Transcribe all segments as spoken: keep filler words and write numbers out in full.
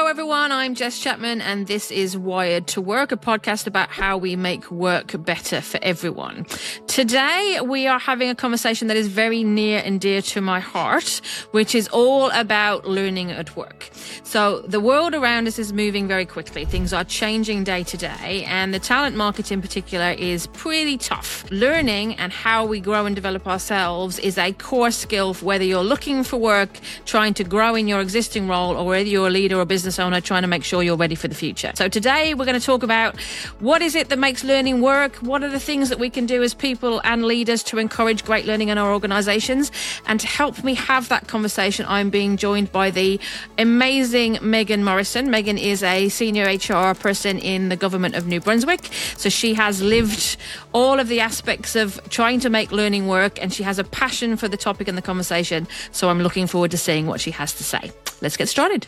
everyone, I'm Jess Chapman and this is Wired to Work, a podcast about how we make work better for everyone. Today we are having a conversation that is very near and dear to my heart, which is all about learning at work. So the world around us is moving very quickly. Things are changing day to day, and the talent market in particular is pretty tough. Learning and how we grow and develop ourselves is a core skill for whether you're looking for work, trying to grow in your existing role, or whether you're a leader or business owner trying to make sure you're ready for the future. So today we're going to talk about what is it that makes learning work, what are the things that we can do as people and leaders to encourage great learning in our organizations. And to help me have that conversation, I'm being joined by the amazing Megan Morrison. Megan is a senior H R person in the government of New Brunswick. So she has lived all of the aspects of trying to make learning work, and she has a passion for the topic and the conversation. So I'm looking forward to seeing what she has to say. Let's get started.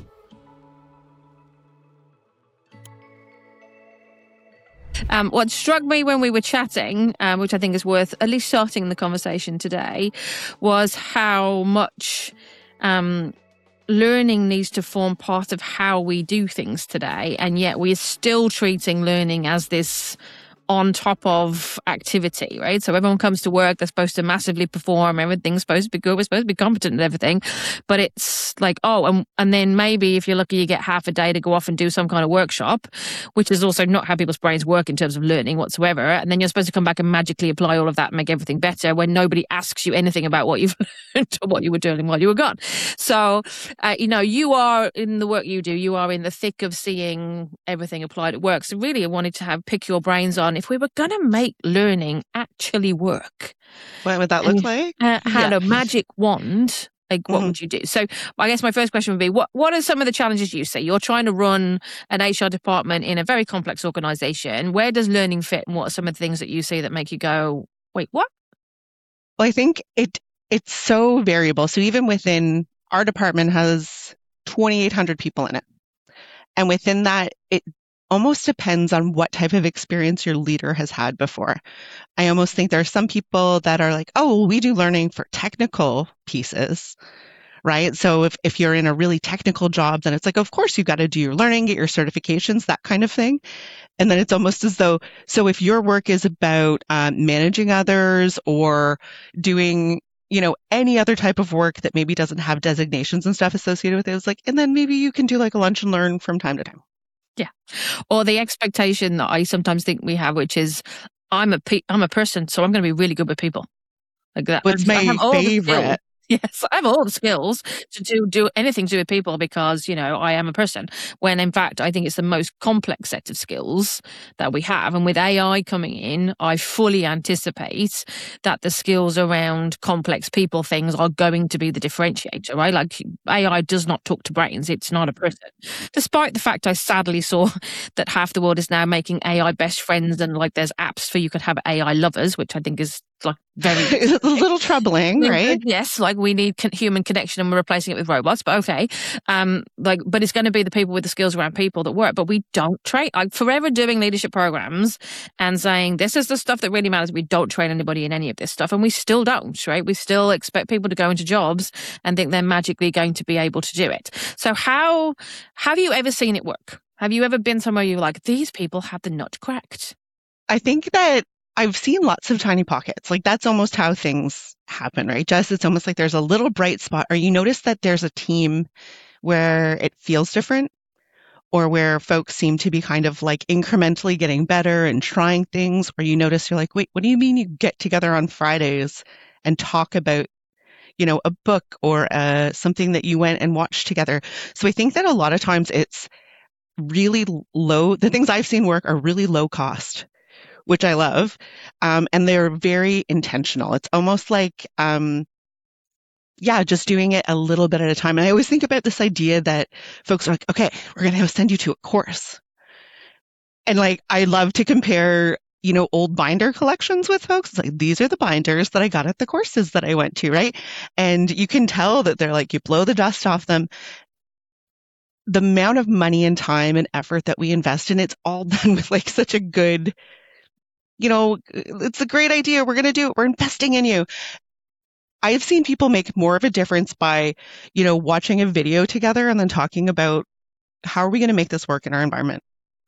Um, what struck me when we were chatting, um, which I think is worth at least starting the conversation today, was how much um, learning needs to form part of how we do things today. And yet we're still treating learning as this on top of activity, right? So everyone comes to work, they're supposed to massively perform, everything's supposed to be good, we're supposed to be competent and everything. But it's like, oh, and, and then maybe if you're lucky, you get half a day to go off and do some kind of workshop, which is also not how people's brains work in terms of learning whatsoever. And then you're supposed to come back and magically apply all of that and make everything better when nobody asks you anything about what you've learned or what you were doing while you were gone. So, uh, you know, you are in the work you do, you are in the thick of seeing everything applied at work. So really I wanted to have pick your brains on, if we were going to make learning actually work, what would that look like? Uh, had yeah. a magic wand, like what mm-hmm. would you do? So I guess my first question would be, what, what are some of the challenges you see? You're trying to run an H R department in a very complex organization. Where does learning fit, and what are some of the things that you see that make you go, wait, what? Well, I think it it's so variable. So even within our department has twenty-eight hundred people in it. And within that, it almost depends on what type of experience your leader has had before. I almost think there are some people that are like, oh, we do learning for technical pieces, right? So if, if you're in a really technical job, then it's like, of course, you've got to do your learning, get your certifications, that kind of thing. And then it's almost as though, so if your work is about um, managing others or doing, you know, any other type of work that maybe doesn't have designations and stuff associated with it, it's like, and then maybe you can do like a lunch and learn from time to time. Yeah. Or the expectation that I sometimes think we have, which is I'm a pe- I'm a person, so I'm going to be really good with people. Like that. What's my favorite? Yes, I have all the skills to do, do anything to do with people because, you know, I am a person. When in fact, I think it's the most complex set of skills that we have. And with A I coming in, I fully anticipate that the skills around complex people things are going to be the differentiator, right? Like A I does not talk to brains. It's not a person. Despite the fact I sadly saw that half the world is now making A I best friends and like there's apps for you could have A I lovers, which I think is like very a little troubling, right? Yes, like we need con- human connection and we're replacing it with robots, but okay. Um, like, but it's going to be the people with the skills around people that work, but we don't train, like forever doing leadership programs and saying, this is the stuff that really matters. We don't train anybody in any of this stuff. And we still don't, right? We still expect people to go into jobs and think they're magically going to be able to do it. So how, have you ever seen it work? Have you ever been somewhere you're like, these people have the nut cracked? I think that I've seen lots of tiny pockets. Like that's almost how things happen, right? Jess, it's almost like there's a little bright spot, or you notice that there's a team where it feels different, or where folks seem to be kind of like incrementally getting better and trying things, or you notice you're like, wait, what do you mean you get together on Fridays and talk about, you know, a book or uh, something that you went and watched together? So I think that a lot of times it's really low. The things I've seen work are really low cost, which I love. Um, and they're very intentional. It's almost like, um, yeah, just doing it a little bit at a time. And I always think about this idea that folks are like, okay, we're going to send you to a course. And like, I love to compare, you know, old binder collections with folks. It's like, these are the binders that I got at the courses that I went to, right? And you can tell that they're like, you blow the dust off them. The amount of money and time and effort that we invest in, it's all done with like such a good, you know, it's a great idea. We're going to do it. We're investing in you. I've seen people make more of a difference by, you know, watching a video together and then talking about how are we going to make this work in our environment?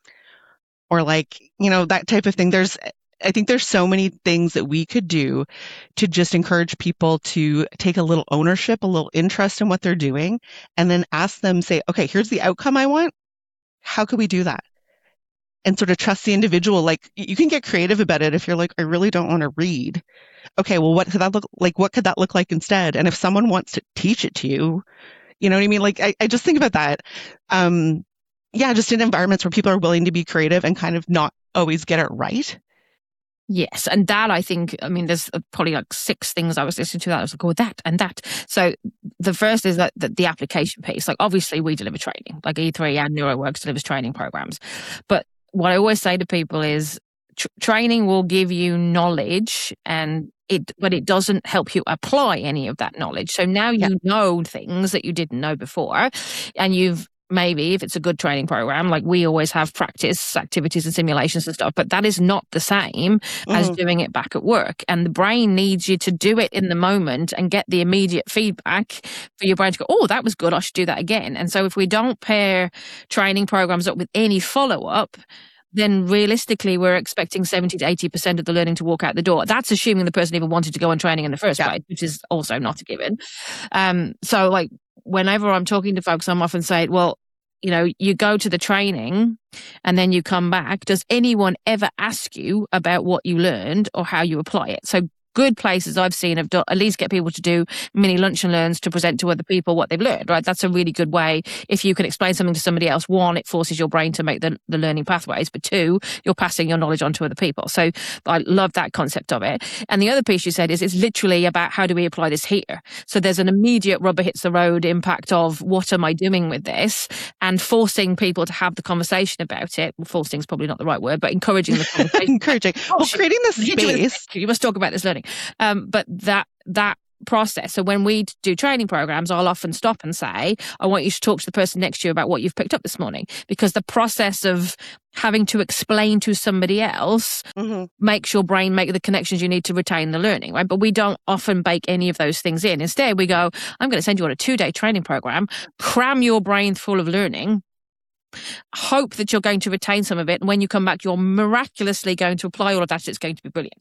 Or like, you know, that type of thing. There's, I think there's so many things that we could do to just encourage people to take a little ownership, a little interest in what they're doing, and then ask them, say, okay, here's the outcome I want. How could we do that? And sort of trust the individual. Like, you can get creative about it if you're like, I really don't want to read. Okay, well, what could that look like? What could that look like instead? And if someone wants to teach it to you, you know what I mean? Like, I, I just think about that. Um, yeah, just in environments where people are willing to be creative and kind of not always get it right. Yes. And that, I think, I mean, there's probably like six things I was listening to that I was like, oh, that and that. So the first is that, that the application piece. Like, obviously, we deliver training, like E three and NeuroWorks delivers training programs. But what I always say to people is tr- training will give you knowledge, and it, but it doesn't help you apply any of that knowledge. So now you yeah. know things that you didn't know before, and you've maybe, if it's a good training program, like we always have practice activities and simulations and stuff, but that is not the same mm. as doing it back at work. And the brain needs you to do it in the moment and get the immediate feedback for your brain to go, oh, that was good, I should do that again. And so if we don't pair training programs up with any follow-up, then realistically, we're expecting seventy to eighty percent of the learning to walk out the door. That's assuming the person even wanted to go on training in the first yeah. place, which is also not a given. Um, so like, whenever I'm talking to folks, I'm often saying, well, you know, you go to the training and then you come back. Does anyone ever ask you about what you learned or how you apply it? So good places I've seen have done, at least get people to do mini lunch and learns to present to other people what they've learned, right? That's a really good way. If you can explain something to somebody else, one, it forces your brain to make the, the learning pathways, but two, you're passing your knowledge on to other people. So I love that concept of it. And the other piece you said is it's literally about how do we apply this here? So there's an immediate rubber hits the road impact of what am I doing with this, and forcing people to have the conversation about it. Well, forcing is probably not the right word, but encouraging the conversation. encouraging. Oh, well, creating the space. You must talk about this learning. Um, but that that process. So when we do training programs, I'll often stop and say, I want you to talk to the person next to you about what you've picked up this morning, because the process of having to explain to somebody else mm-hmm. makes your brain make the connections you need to retain the learning, right? But we don't often bake any of those things in. Instead, we go, I'm going to send you on a two-day training program, cram your brain full of learning, hope that you're going to retain some of it, and when you come back, you're miraculously going to apply all of that. It's going to be brilliant.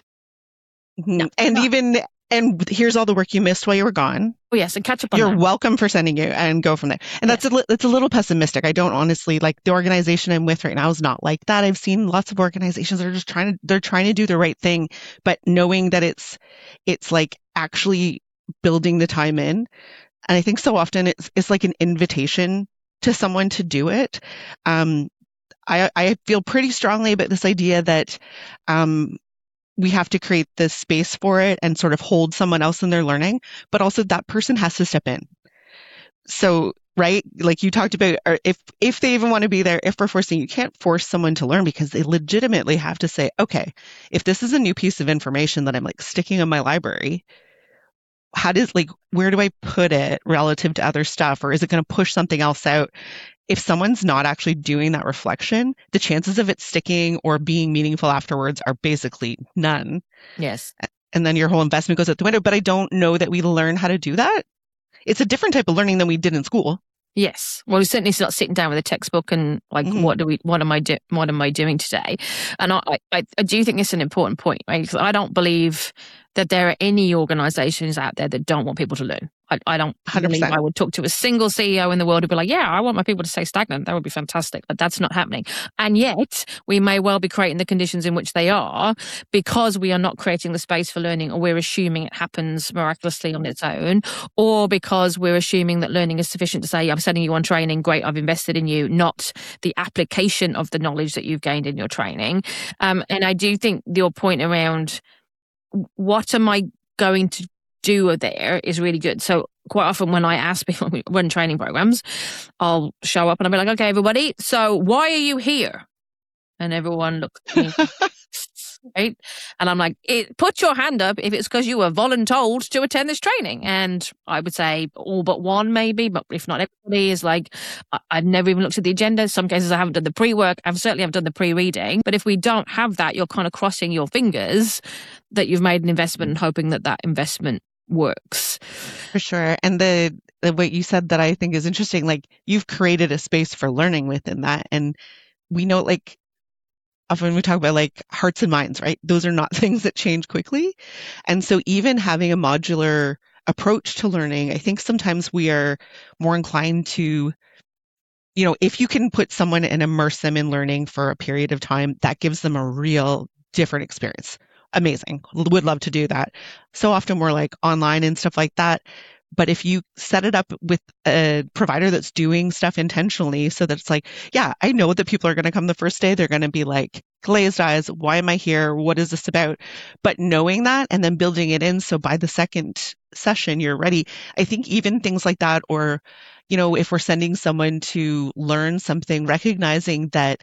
Mm-hmm. No, and no. even, and here's all the work you missed while you were gone. Oh, yes, and catch up on You're that. welcome for sending you and go from there. And yeah. that's a, it's a little pessimistic. I don't honestly, like, the organization I'm with right now is not like that. I've seen lots of organizations that are just trying to, they're trying to do the right thing, but knowing that it's, it's like actually building the time in. And I think so often it's, it's like an invitation to someone to do it. Um, I, I feel pretty strongly about this idea that, um, we have to create this space for it and sort of hold someone else in their learning, but also that person has to step in. So, right, like you talked about, or if, if they even want to be there, if we're forcing, you can't force someone to learn, because they legitimately have to say, okay, if this is a new piece of information that I'm like sticking in my library, how does, like, where do I put it relative to other stuff? Or is it going to push something else out? If someone's not actually doing that reflection, the chances of it sticking or being meaningful afterwards are basically none. Yes. And then your whole investment goes out the window. But I don't know that we learn how to do that. It's a different type of learning than we did in school. Yes. Well, certainly it's not sitting down with a textbook and like, mm-hmm. what do we, what am I do, what am I doing today? And I, I, I do think it's an important point, right? Because I don't believe that there are any organizations out there that don't want people to learn. I, I don't one hundred percent. believe I would talk to a single C E O in the world who'd be like, yeah, I want my people to stay stagnant. That would be fantastic. But that's not happening. And yet we may well be creating the conditions in which they are, because we are not creating the space for learning, or we're assuming it happens miraculously on its own, or because we're assuming that learning is sufficient to say, I'm sending you on training. Great. I've invested in you, not the application of the knowledge that you've gained in your training. Um, and I do think your point around what am I going to do there is really good. So quite often when I ask people who run training programs, I'll show up and I'll be like, okay, everybody, so why are you here? And everyone looks at me, right? And I'm like, it, put your hand up if it's because you were voluntold to attend this training. And I would say all but one maybe, but if not everybody is like, I, I've never even looked at the agenda. In some cases I haven't done the pre-work. I've certainly haven't done the pre-reading. But if we don't have that, you're kind of crossing your fingers that you've made an investment and hoping that that investment works. For sure. And the what you said that I think is interesting, like you've created a space for learning within that. And we know, like, often we talk about like hearts and minds, right? Those are not things that change quickly. And so even having a modular approach to learning, I think sometimes we are more inclined to, you know, if you can put someone and immerse them in learning for a period of time, that gives them a real different experience. Amazing. Would love to do that. So often we're like online and stuff like that. But if you set it up with a provider that's doing stuff intentionally so that it's like, yeah, I know that people are going to come the first day. They're going to be like glazed eyes. Why am I here? What is this about? But knowing that and then building it in. So by the second session, you're ready. I think even things like that, or, you know, if we're sending someone to learn something, recognizing that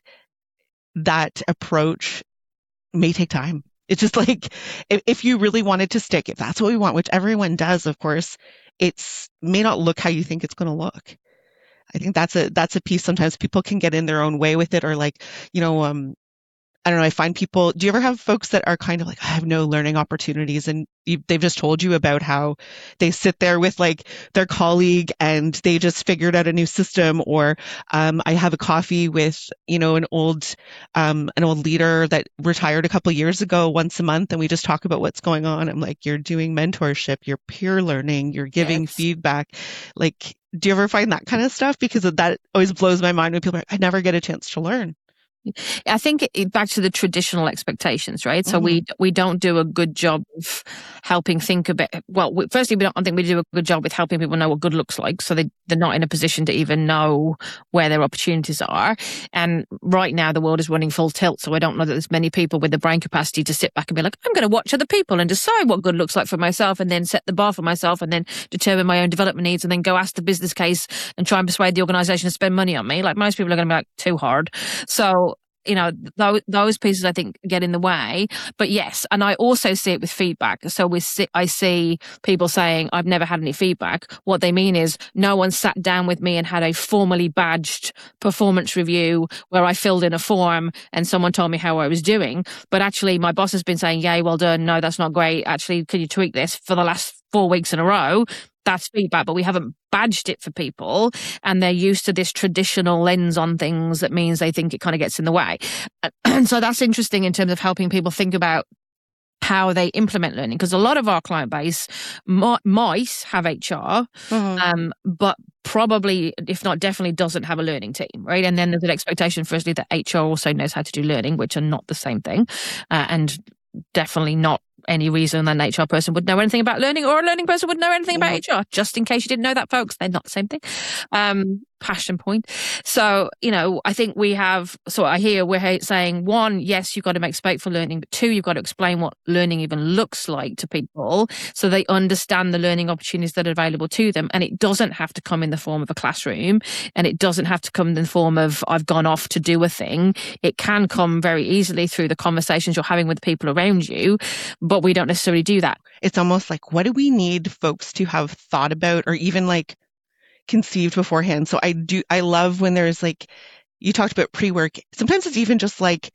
that approach may take time. It's just like, if, if you really wanted to stick, if that's what we want, which everyone does, of course, it's may not look how you think it's going to look. I think that's a, that's a piece. Sometimes people can get in their own way with it, or like, you know, um, I don't know. I find people, do you ever have folks that are kind of like, I have no learning opportunities, and you, they've just told you about how they sit there with like their colleague and they just figured out a new system, or um, I have a coffee with, you know, an old, um, an old leader that retired a couple of years ago once a month, and we just talk about what's going on. I'm like, you're doing mentorship, you're peer learning, you're giving Yes. feedback. Like, do you ever find that kind of stuff? Because that always blows my mind when people are like, I never get a chance to learn. I think it, back to the traditional expectations, right? So Mm-hmm. we we don't do a good job of helping think about. Well, we, firstly, we don't I think we do a good job with helping people know what good looks like, so they they're not in a position to even know where their opportunities are. And right now, the world is running full tilt, so I don't know that there's many people with the brain capacity to sit back and be like, I'm going to watch other people and decide what good looks like for myself, and then set the bar for myself, and then determine my own development needs, and then go ask the business case and try and persuade the organisation to spend money on me. Like, most people are going to be like, too hard. So, you know, those, those pieces I think get in the way. But yes, and I also see it with feedback. So we see, I see people saying, I've never had any feedback. What they mean is no one sat down with me and had a formally badged performance review where I filled in a form and someone told me how I was doing. But actually my boss has been saying, yay, well done. No, that's not great. Actually, can you tweak this for the last four weeks in a row? That's feedback, but we haven't badged it for people, and they're used to this traditional lens on things that means they think it kind of gets in the way. And so that's interesting in terms of helping people think about how they implement learning, because a lot of our client base might, might have H R, Mm-hmm. um, but probably, if not definitely, doesn't have a learning team, right? And then there's an expectation, firstly, that H R also knows how to do learning, which are not the same thing, uh, and definitely not any reason an H R person would know anything about learning, or a learning person would know anything about Yeah. H R. Just in case you didn't know that, folks, they're not the same thing. Um, passion point. So, you know, I think we have, so I hear we're saying, one, yes, you've got to make space for learning, but two, you've got to explain what learning even looks like to people so they understand the learning opportunities that are available to them. And it doesn't have to come in the form of a classroom, and it doesn't have to come in the form of, I've gone off to do a thing. It can come very easily through the conversations you're having with people around you, but we don't necessarily do that. It's almost like, what do we need folks to have thought about, or even like conceived beforehand? So I do, I love when there's like, you talked about pre-work. Sometimes it's even just like,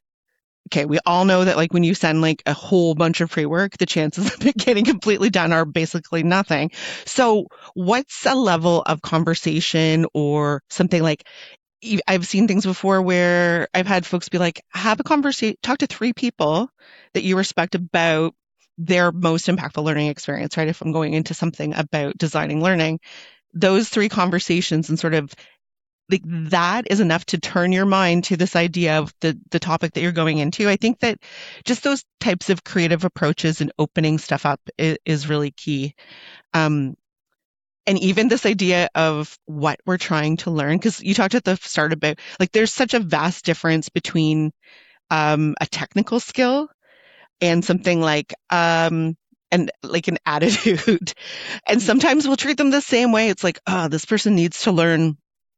okay, we all know that like when you send like a whole bunch of pre-work, the chances of it getting completely done are basically nothing. So what's a level of conversation or something like, I've seen things before where I've had folks be like, have a conversation, talk to three people that you respect about their most impactful learning experience, right? If I'm going into something about designing learning, those three conversations and sort of like that is enough to turn your mind to this idea of the, the topic that you're going into. I think that just those types of creative approaches and opening stuff up is, is really key. Um, And even this idea of what we're trying to learn, because you talked at the start about, like, there's such a vast difference between um, a technical skill and something like, um, and like an attitude. And sometimes we'll treat them the same way. It's like, oh, this person needs to learn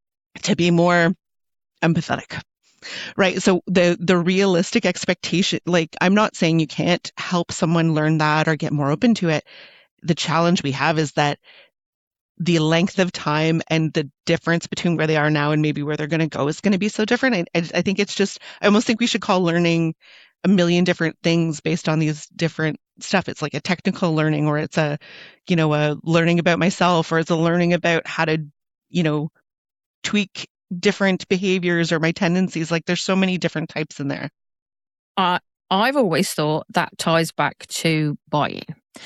to be more empathetic. Right. So the, the realistic expectation, like, I'm not saying you can't help someone learn that or get more open to it. The challenge we have is that the length of time and the difference between where they are now and maybe where they're going to go is going to be so different. I, I think it's just, I almost think we should call learning a million different things based on these different stuff. It's like a technical learning, or it's a, you know, a learning about myself, or it's a learning about how to, you know, tweak different behaviors or my tendencies. Like there's so many different types in there. Uh, I've always thought that ties back to buy-in.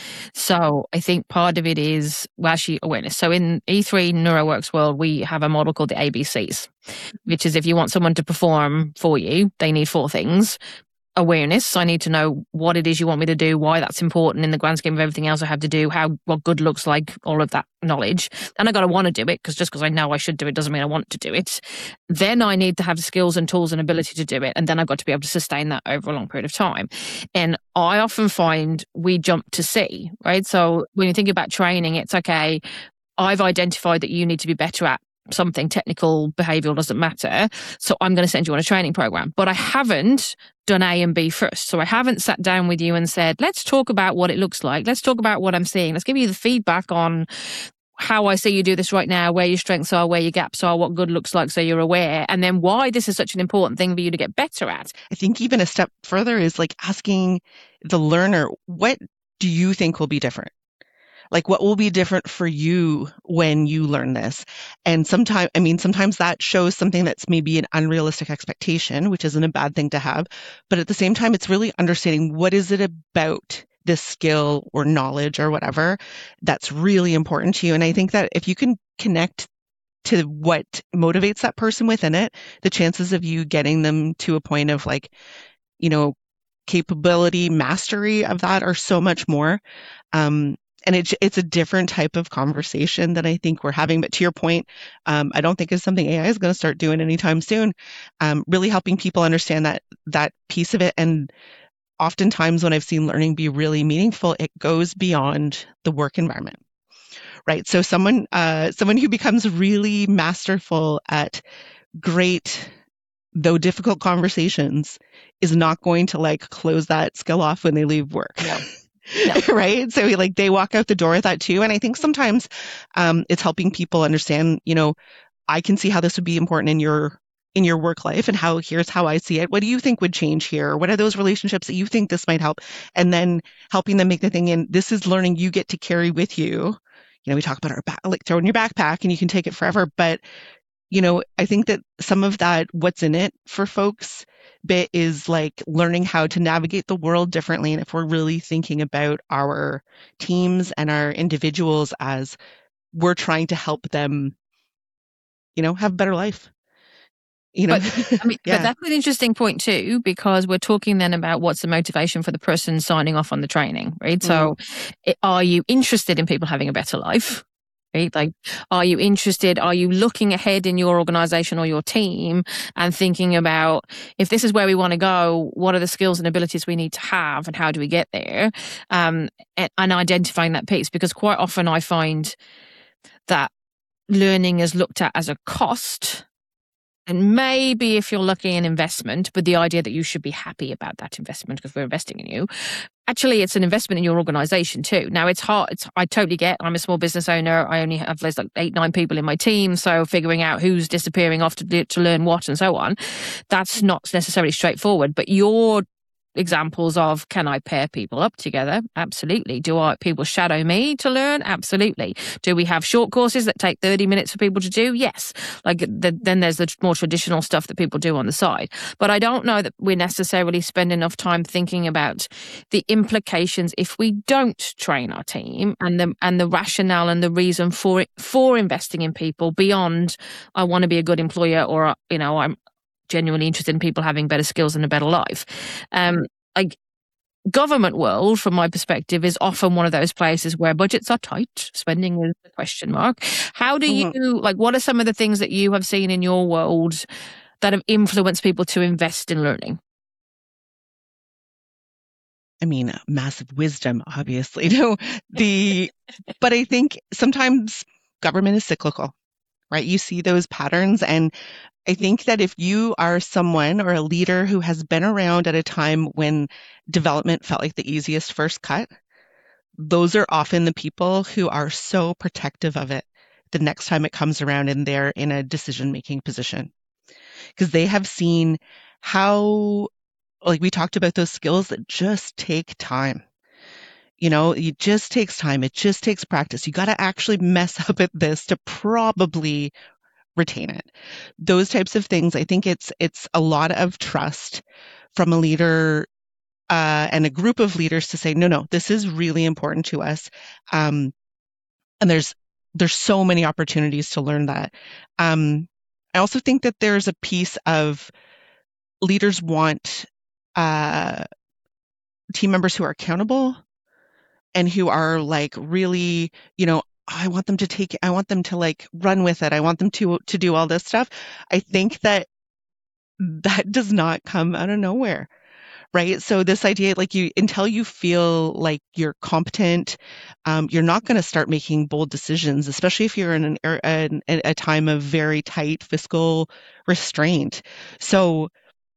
So I think part of it is, well, actually awareness. So in E three NeuroWorks world, we have a model called the A B Cs, which is if you want someone to perform for you, they need four things. Awareness. I need to know what it is you want me to do, why that's important in the grand scheme of everything else I have to do, how what good looks like, all of that knowledge. And I got to want to do it, because just because I know I should do it doesn't mean I want to do it. Then I need to have the skills and tools and ability to do it. And then I've got to be able to sustain that over a long period of time. And I often find we jump to C, right? So when you think about training, it's okay, I've identified that you need to be better at something technical, behavioral, doesn't matter. So I'm going to send you on a training program. But I haven't done A and B first. So I haven't sat down with you and said, let's talk about what it looks like. Let's talk about what I'm seeing. Let's give you the feedback on how I see you do this right now, where your strengths are, where your gaps are, what good looks like, so you're aware, and then why this is such an important thing for you to get better at. I think even a step further is like asking the learner, what do you think will be different? Like, what will be different for you when you learn this? And sometimes, I mean, sometimes that shows something that's maybe an unrealistic expectation, which isn't a bad thing to have. But at the same time, it's really understanding what is it about this skill or knowledge or whatever that's really important to you. And I think that if you can connect to what motivates that person within it, the chances of you getting them to a point of like, you know, capability, mastery of that are so much more. Um, And it's it's a different type of conversation that I think we're having. But to your point, um, I don't think it's something A I is going to start doing anytime soon. Um, really helping people understand that that piece of it. And oftentimes when I've seen learning be really meaningful, it goes beyond the work environment, right? So someone uh, someone who becomes really masterful at great, though difficult conversations is not going to like close that skill off when they leave work. Yeah. No. Right. So like they walk out the door with that too. And I think sometimes um, it's helping people understand, you know, I can see how this would be important in your in your work life, and how here's how I see it. What do you think would change here? What are those relationships that you think this might help? And then helping them make the thing in, this is learning you get to carry with you. You know, we talk about our back, like throw it in your backpack and you can take it forever. But, you know, I think that some of that, what's in it for folks, bit is like learning how to navigate the world differently. And if we're really thinking about our teams and our individuals as we're trying to help them, you know, have a better life. You know, but, I mean, yeah. But that's an interesting point too, because we're talking then about what's the motivation for the person signing off on the training, right? Mm. So it, are you interested in people having a better life? Right? Like, are you interested? Are you looking ahead in your organization or your team and thinking about, if this is where we want to go, what are the skills and abilities we need to have and how do we get there? Um, and, and identifying that piece, because quite often I find that learning is looked at as a cost. And maybe if you're lucky, an investment, but the idea that you should be happy about that investment because we're investing in you. Actually, it's an investment in your organization too. Now, it's hard. It's, I totally get, I'm a small business owner. I only have, there's like eight, nine people in my team. So figuring out who's disappearing off to, to learn what and so on, that's not necessarily straightforward. But your examples of, can I pair people up together? Absolutely. Do I, people shadow me to learn? Absolutely. Do we have short courses that take thirty minutes for people to do? Yes. Like the, then there's the more traditional stuff that people do on the side. But I don't know that we necessarily spend enough time thinking about the implications if we don't train our team, and the and the rationale and the reason for it, for investing in people beyond, I want to be a good employer, or, you know, I'm genuinely interested in people having better skills and a better life. Um, like government world, from my perspective, is often one of those places where budgets are tight, spending is a question mark. How do you, mm-hmm. like, what are some of the things that you have seen in your world that have influenced people to invest in learning? I mean, massive wisdom, obviously. No, the, but I think sometimes government is cyclical, right? You see those patterns, and I think that if you are someone or a leader who has been around at a time when development felt like the easiest first cut, those are often the people who are so protective of it the next time it comes around and they're in a decision-making position. Because they have seen how, like we talked about, those skills that just take time. You know, it just takes time. It just takes practice. You got to actually mess up at this to probably retain it. Those types of things. I think it's it's a lot of trust from a leader uh, and a group of leaders to say, no, no, this is really important to us. Um, and there's there's so many opportunities to learn that. Um, I also think that there's a piece of leaders want uh, team members who are accountable and who are like really, you know, I want them to take it. I want them to like run with it. I want them to to do all this stuff. I think that that does not come out of nowhere, right? So this idea, like you, until you feel like you're competent, um, you're not going to start making bold decisions, especially if you're in an, an a time of very tight fiscal restraint. So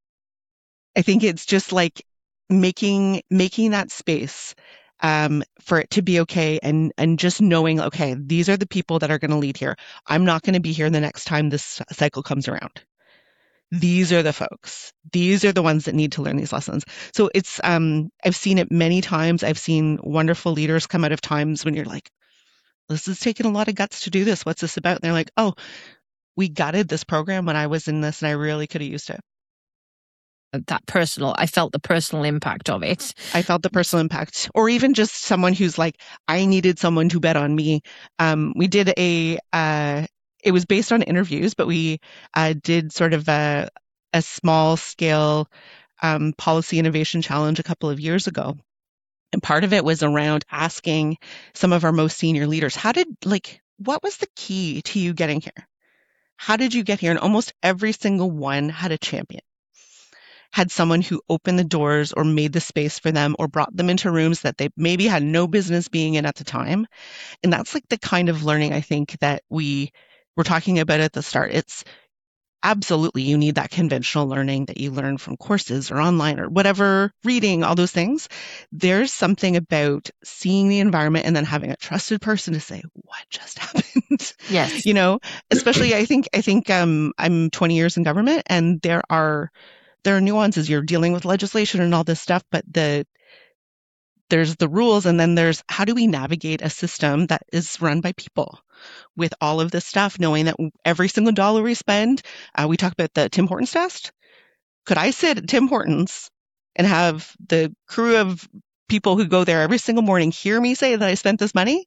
I think it's just like making making that space um, for it to be okay, and and just knowing, okay, these are the people that are going to lead here. I'm not going to be here the next time this cycle comes around. These are the folks. These are the ones that need to learn these lessons. So it's um, I've seen it many times. I've seen wonderful leaders come out of times when you're like, this is taking a lot of guts to do this. What's this about? And they're like, oh, we gutted this program when I was in this, and I really could have used it. That personal, I felt the personal impact of it. I felt the personal impact, or even just someone who's like, I needed someone to bet on me. Um, we did a, uh, it was based on interviews, but we uh, did sort of a, a small scale um, policy innovation challenge a couple of years ago. And part of it was around asking some of our most senior leaders, how did, like, what was the key to you getting here? How did you get here? And almost every single one had a champion. Had someone who opened the doors or made the space for them or brought them into rooms that they maybe had no business being in at the time. And that's like the kind of learning I think that we were talking about at the start. It's absolutely, you need that conventional learning that you learn from courses or online or whatever, reading, all those things. There's something about seeing the environment and then having a trusted person to say, what just happened? Yes. You know, especially I think, I think um, I'm twenty years in government, and there are There are nuances. You're dealing with legislation and all this stuff, but the there's the rules, and then there's how do we navigate a system that is run by people with all of this stuff, knowing that every single dollar we spend, uh, we talk about the Tim Hortons test. Could I sit at Tim Hortons and have the crew of people who go there every single morning hear me say that I spent this money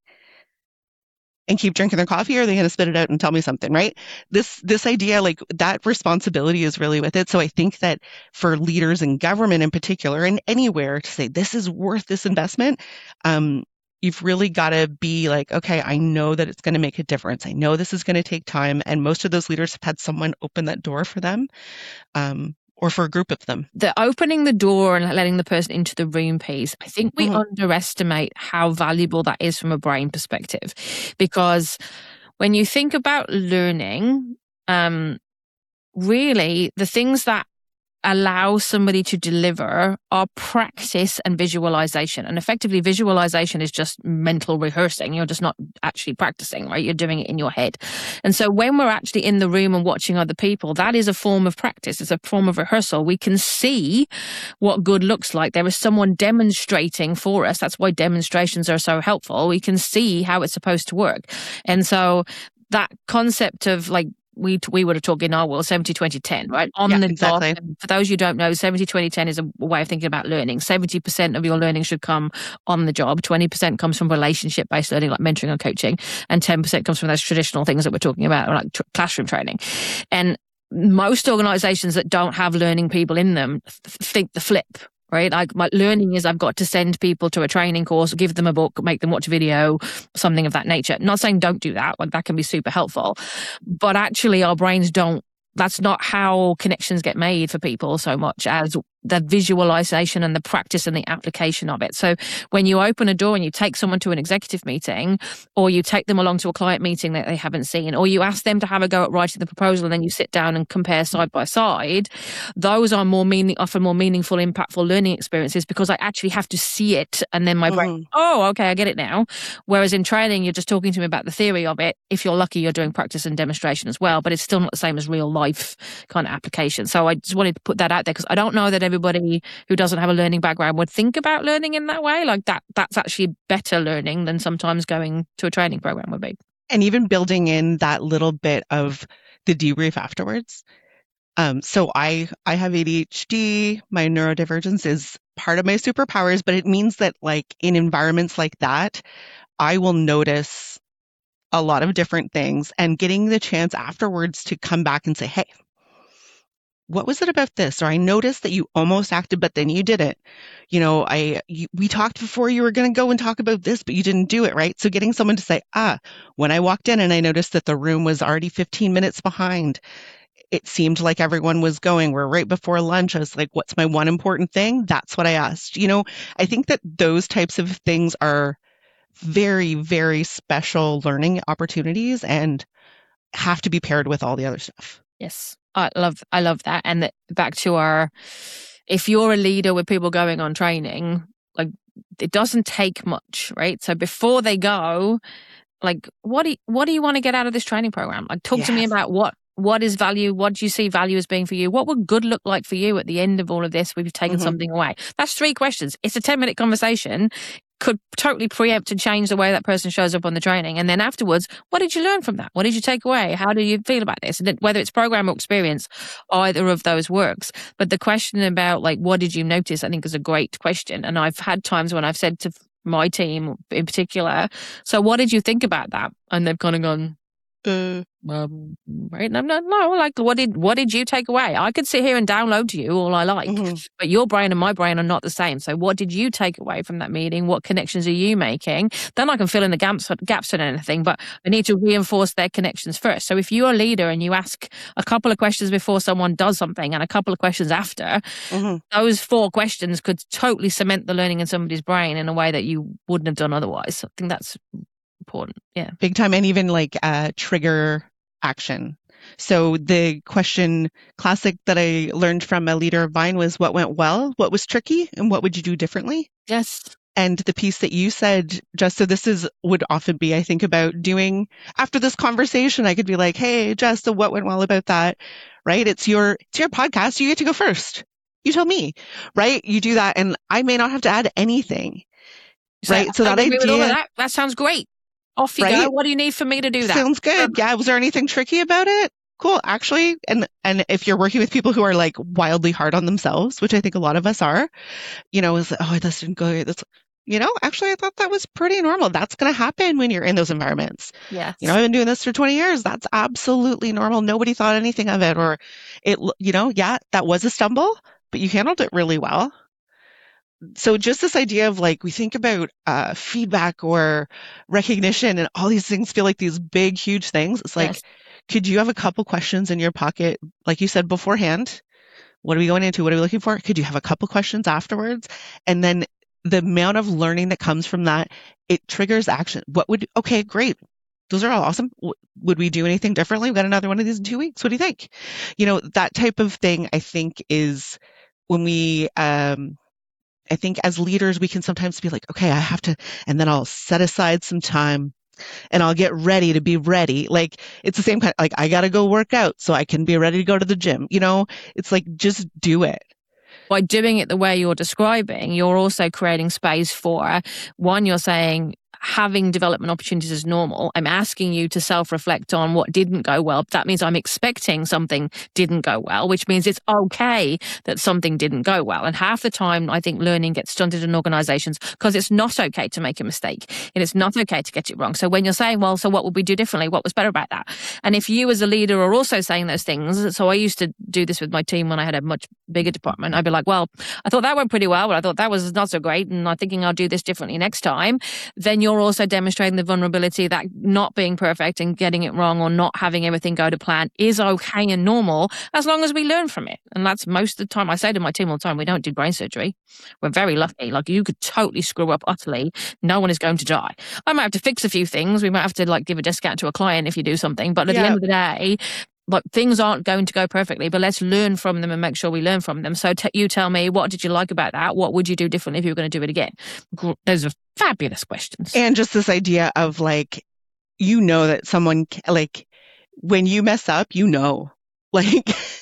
and keep drinking their coffee, or are they going to spit it out and tell me something, right? This this idea, like that responsibility is really with it. So I think that for leaders in government in particular, and anywhere, to say this is worth this investment, um, you've really got to be like, okay, I know that it's going to make a difference. I know this is going to take time. And most of those leaders have had someone open that door for them. Um, or for a group of them. The opening the door and letting the person into the room piece, I think we mm-hmm. underestimate how valuable that is from a brain perspective. Because when you think about learning, um, really the things that allow somebody to deliver are practice and visualization. And effectively, visualization is just mental rehearsing. You're just not actually practicing, right? You're doing it in your head. And so when we're actually in the room and watching other people, that is a form of practice. It's a form of rehearsal. We can see what good looks like. There is someone demonstrating for us. That's why demonstrations are so helpful. We can see how it's supposed to work. And so that concept of like, we we would have talked in our world seventy twenty ten, right? On yeah, the exactly. dot. For those who don't know, seventy twenty ten is a way of thinking about learning. seventy percent of your learning should come on the job. twenty percent comes from relationship-based learning like mentoring and coaching. And ten percent comes from those traditional things that we're talking about, like tr- classroom training. And most organizations that don't have learning people in them th- think the flip. Right? Like my learning is I've got to send people to a training course, give them a book, make them watch a video, something of that nature. Not saying don't do that. Like that can be super helpful. But actually our brains don't, that's not how connections get made for people so much as the visualization and the practice and the application of it. So when you open a door and you take someone to an executive meeting, or you take them along to a client meeting that they haven't seen, or you ask them to have a go at writing the proposal and then you sit down and compare side by side, those are more meaning, often more meaningful, impactful learning experiences because I actually have to see it and then my mm. brain, oh, okay, I get it now. Whereas in training, you're just talking to me about the theory of it. If you're lucky, you're doing practice and demonstration as well, but it's still not the same as real life kind of application. So I just wanted to put that out there because I don't know that everybody who doesn't have a learning background would think about learning in that way. Like that, that's actually better learning than sometimes going to a training program would be. And even building in that little bit of the debrief afterwards. Um, so I, I have A D H D, my neurodivergence is part of my superpowers, but it means that like in environments like that, I will notice a lot of different things, and getting the chance afterwards to come back and say, hey, what was it about this? Or I noticed that you almost acted, but then you didn't. You know, I, you, we talked before you were going to go and talk about this, but you didn't do it, right? So getting someone to say, ah, when I walked in and I noticed that the room was already fifteen minutes behind, it seemed like everyone was going. We're right before lunch. I was like, what's my one important thing? That's what I asked. You know, I think that those types of things are very, very special learning opportunities and have to be paired with all the other stuff. Yes. I love, I love that. And that, back to our, if you're a leader with people going on training, like it doesn't take much, right? So before they go, like, what do you, what do you want to get out of this training program? Like, talk yes. to me about what, what is value? What do you see value as being for you? What would good look like for you at the end of all of this? We've taken mm-hmm. something away. That's three questions. It's a ten minute conversation. Could totally preempt and change the way that person shows up on the training. And then afterwards, what did you learn from that? What did you take away? How do you feel about this? And whether it's program or experience, either of those works. But the question about like, what did you notice? I think is a great question. And I've had times when I've said to my team in particular, so what did you think about that? And they've kind of gone, uh, um, right? No, no, no. Like, what did what did you take away? I could sit here and download to you all I like, mm-hmm. but your brain and my brain are not the same. So, what did you take away from that meeting? What connections are you making? Then I can fill in the gaps gaps and anything, but I need to reinforce their connections first. So, if you're a leader and you ask a couple of questions before someone does something and a couple of questions after, mm-hmm. those four questions could totally cement the learning in somebody's brain in a way that you wouldn't have done otherwise. I think that's important. Yeah. Big time. And even like uh, trigger action. So the question classic that I learned from a leader of mine was what went well, what was tricky, and what would you do differently? Yes. And the piece that you said, Jess, so this is would often be, I think, about doing after this conversation, I could be like, hey, Jess, so what went well about that? Right? It's your it's your podcast. You get to go first. You tell me, right? You do that, and I may not have to add anything. So right. So that idea that, that sounds great. Off you right? go. What do you need for me to do that? Sounds good. Yeah. Was there anything tricky about it? Cool. Actually, and and if you're working with people who are like wildly hard on themselves, which I think a lot of us are, you know, is oh, this didn't go. That's you know, actually, I thought that was pretty normal. That's going to happen when you're in those environments. Yeah. You know, I've been doing this for twenty years. That's absolutely normal. Nobody thought anything of it, or it. You know, yeah, that was a stumble, but you handled it really well. So just this idea of like, we think about uh, feedback or recognition and all these things feel like these big, huge things. It's like, yes. Could you have a couple questions in your pocket, like you said beforehand? What are we going into? What are we looking for? Could you have a couple questions afterwards? And then the amount of learning that comes from that, it triggers action. What would, okay, great. Those are all awesome. W- would we do anything differently? We've got another one of these in two weeks. What do you think? You know, that type of thing, I think, is when we, um, I think as leaders, we can sometimes be like, okay, I have to, and then I'll set aside some time and I'll get ready to be ready. Like it's the same kind, like I got to go work out so I can be ready to go to the gym. You know, it's like, just do it. By doing it the way you're describing, you're also creating space for one, you're saying, having development opportunities is normal. I'm asking you to self-reflect on what didn't go well. That means I'm expecting something didn't go well, which means it's okay that something didn't go well. And half the time, I think learning gets stunted in organizations because it's not okay to make a mistake and it's not okay to get it wrong. So when you're saying, well, so what would we do differently? What was better about that? And if you as a leader are also saying those things, so I used to do this with my team when I had a much bigger department. I'd be like, well, I thought that went pretty well, but I thought that was not so great. And I'm thinking I'll do this differently next time. Then you're also demonstrating the vulnerability that not being perfect and getting it wrong or not having everything go to plan is okay and normal as long as we learn from it. And that's most of the time. I say to my team all the time, we don't do brain surgery. We're very lucky. Like you could totally screw up utterly. No one is going to die. I might have to fix a few things. We might have to like give a discount to a client if you do something. But at yeah. the end of the day, like things aren't going to go perfectly, but let's learn from them and make sure we learn from them. So t- you tell me, what did you like about that? What would you do differently if you were going to do it again? Those are fabulous questions. And just this idea of like, you know that someone, like when you mess up, you know, like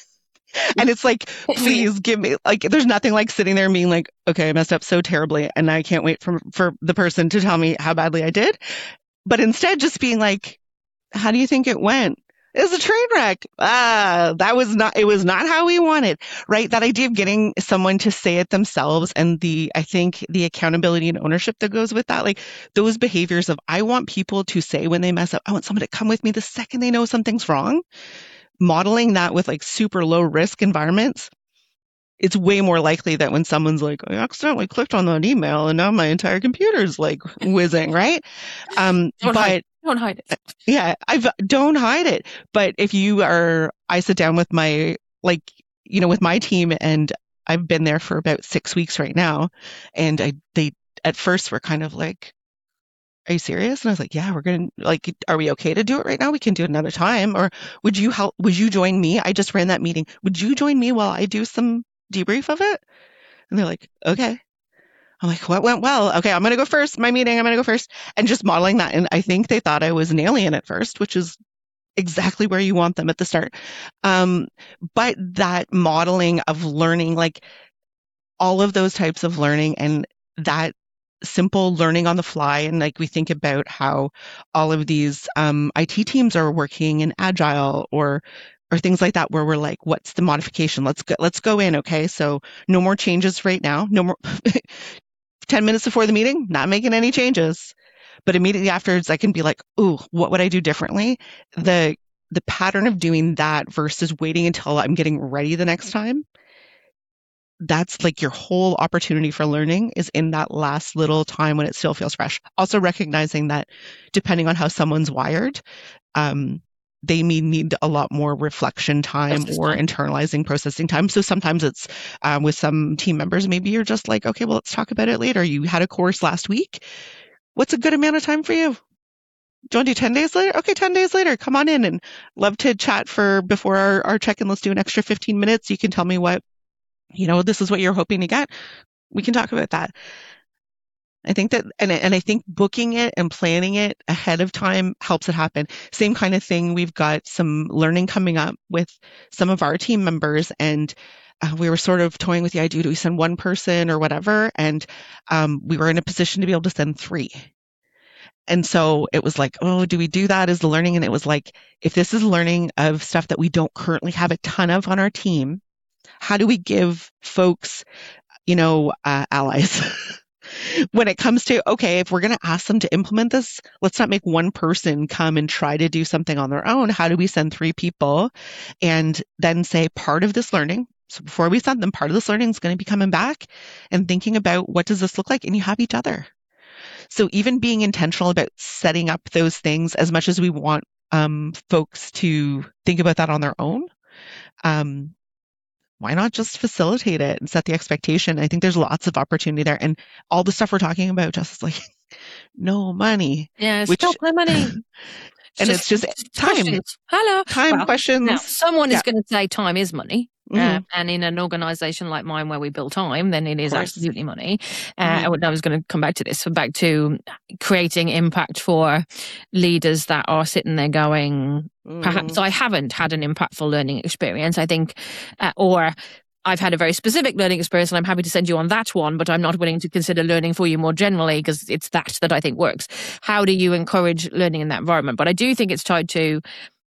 And it's like, please give me, like, there's nothing like sitting there and being like, okay, I messed up so terribly and I can't wait for, for the person to tell me how badly I did. But instead just being like, how do you think it went? It was a train wreck. Ah, that was not, it was not how we wanted, right? That idea of getting someone to say it themselves and the, I think the accountability and ownership that goes with that, like those behaviors of, I want people to say when they mess up, I want someone to come with me the second they know something's wrong. Modeling that with like super low risk environments, it's way more likely that when someone's like, I accidentally clicked on that email and now my entire computer's like whizzing, right? Um, Don't but hide. Don't hide it. Yeah, I've don't hide it. But if you are, I sit down with my, like, you know, with my team and I've been there for about six weeks right now. And I, they at first were kind of like, are you serious? And I was like, yeah, we're going to, like, are we okay to do it right now? We can do it another time. Or would you help? Would you join me? I just ran that meeting. Would you join me while I do some debrief of it? And they're like, okay. I'm like, what went well? Okay, I'm going to go first. My meeting, I'm going to go first. And just modeling that. And I think they thought I was an alien at first, which is exactly where you want them at the start. Um, but that modeling of learning, like all of those types of learning and that simple learning on the fly. And like we think about how all of these um, I T teams are working in agile or or things like that, where we're like, what's the modification? Let's go, let's go in. Okay. So no more changes right now. No more ten minutes before the meeting, not making any changes. But immediately afterwards, I can be like, ooh, what would I do differently? The the pattern of doing that versus waiting until I'm getting ready the next time, that's like your whole opportunity for learning is in that last little time when it still feels fresh. Also recognizing that depending on how someone's wired, um, they may need a lot more reflection time or internalizing processing time. So sometimes it's um, with some team members, maybe you're just like, okay, well, let's talk about it later. You had a course last week. What's a good amount of time for you? Do you want to do ten days later? Okay, ten days later, come on in and love to chat for before our, our check-in. Let's do an extra fifteen minutes. You can tell me what, you know, this is what you're hoping to get. We can talk about that. I think that, and, and I think booking it and planning it ahead of time helps it happen. Same kind of thing. We've got some learning coming up with some of our team members, and uh, we were sort of toying with the idea, do we send one person or whatever? And um, we were in a position to be able to send three. And so it was like, oh, do we do that as the learning? And it was like, if this is learning of stuff that we don't currently have a ton of on our team, how do we give folks, you know, uh, allies? When it comes to, okay, if we're going to ask them to implement this, let's not make one person come and try to do something on their own. How do we send three people and then say part of this learning? So before we send them, part of this learning is going to be coming back and thinking about what does this look like? And you have each other. So even being intentional about setting up those things as much as we want um, folks to think about that on their own, um, why not just facilitate it and set the expectation? I think there's lots of opportunity there. And all the stuff we're talking about just is like, no money. Yeah, it's which, not my money. and just, it's just time. Questions. Hello. Time well, questions. Now, someone yeah. is going to say time is money. Mm-hmm. Uh, and in an organization like mine where we build time, then it is absolutely money. Uh, mm-hmm. I was going to come back to this, so back to creating impact for leaders that are sitting there going, mm-hmm. perhaps I haven't had an impactful learning experience, I think, uh, or I've had a very specific learning experience and I'm happy to send you on that one, but I'm not willing to consider learning for you more generally because it's that that I think works. How do you encourage learning in that environment? But I do think it's tied to,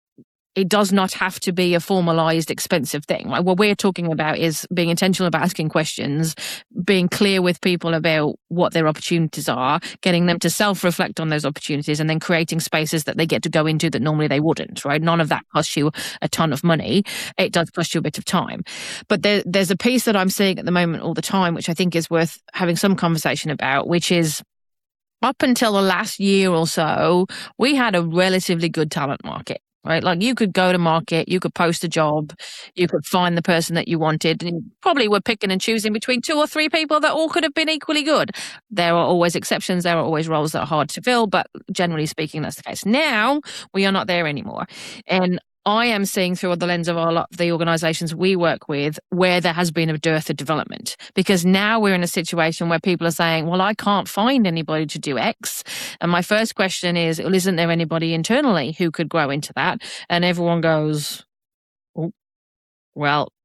it does not have to be a formalized, expensive thing. Like what we're talking about is being intentional about asking questions, being clear with people about what their opportunities are, getting them to self-reflect on those opportunities, and then creating spaces that they get to go into that normally they wouldn't, right? None of that costs you a ton of money. It does cost you a bit of time. But there, there's a piece that I'm seeing at the moment all the time, which I think is worth having some conversation about, which is up until the last year or so, we had a relatively good talent market. Right? Like you could go to market, you could post a job, you could find the person that you wanted, and you probably were picking and choosing between two or three people that all could have been equally good. There are always exceptions. There are always roles that are hard to fill, but generally speaking, that's the case. Now we are not there anymore. And I am seeing through the lens of all the organizations we work with where there has been a dearth of development, because now we're in a situation where people are saying, well, I can't find anybody to do X. And my first question is, well, isn't there anybody internally who could grow into that? And everyone goes, oh, well,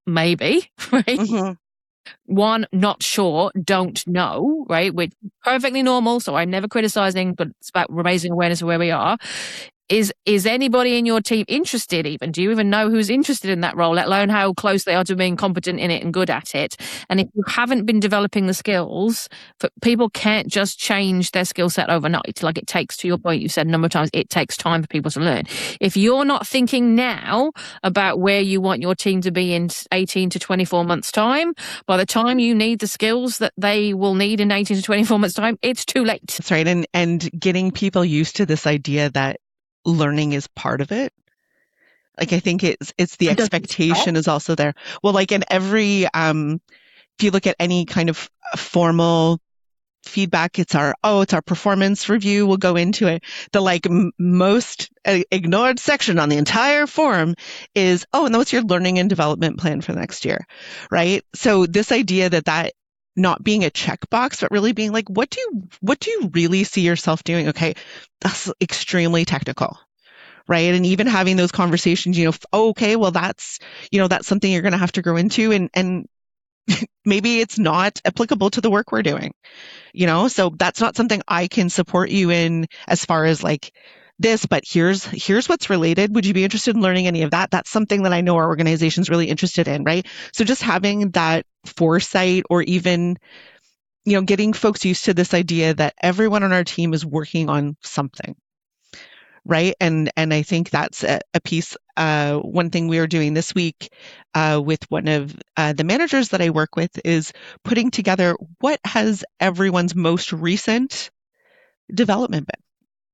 maybe, right? Mm-hmm. One, not sure, don't know, right? Which is perfectly normal. So I'm never criticizing, but it's about raising awareness of where we are. Is is anybody in your team interested even? Do you even know who's interested in that role, let alone how close they are to being competent in it and good at it? And if you haven't been developing the skills, people can't just change their skill set overnight. Like it takes, to your point, you said a number of times, it takes time for people to learn. If you're not thinking now about where you want your team to be in eighteen to twenty-four months' time, by the time you need the skills that they will need in eighteen to twenty-four months' time, it's too late. That's right. And, and getting people used to this idea that learning is part of it. Like, I think it's, it's the expectation is also there. Well, like in every, um, if you look at any kind of formal feedback, it's our, oh, it's our performance review. We'll go into it. The like m- most uh, ignored section on the entire form is, oh, and what's your learning and development plan for next year? Right. So this idea that that not being a checkbox, but really being like, what do you, what do you really see yourself doing? Okay. That's extremely technical. Right. And even having those conversations, you know, oh, okay, well, that's, you know, that's something you're going to have to grow into. And, and maybe it's not applicable to the work we're doing, you know, so that's not something I can support you in as far as like this, but here's, here's what's related. Would you be interested in learning any of that? That's something that I know our organization's really interested in. Right. So just having that foresight, or even, you know, getting folks used to this idea that everyone on our team is working on something. Right. And, and I think that's a, a piece. Uh, one thing we are doing this week, uh, with one of uh, the managers that I work with is putting together what has everyone's most recent development been.